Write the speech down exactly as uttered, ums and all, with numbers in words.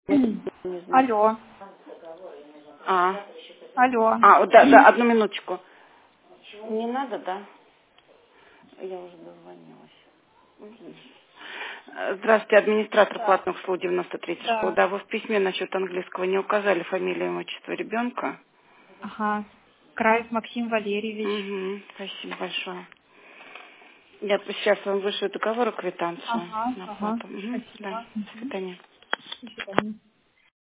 М. Не знаю. Алло, А, алло. а, вот да, да, одну минуточку. Не надо, да? Я уже дозвонилась. Мгм. Э, Здравствуйте, администратор Да, платных услуг девяносто третьей школы. да. Да, вы в письме насчет английского не указали фамилию и имущество ребенка. Ага. Крайс Максим Валерьевич. Угу, спасибо большое. Я сейчас вам вышлю договор и квитанцию Ага, на ага. оплату. Угу, да, Спасибо. до Мгм. свидания. До свидания.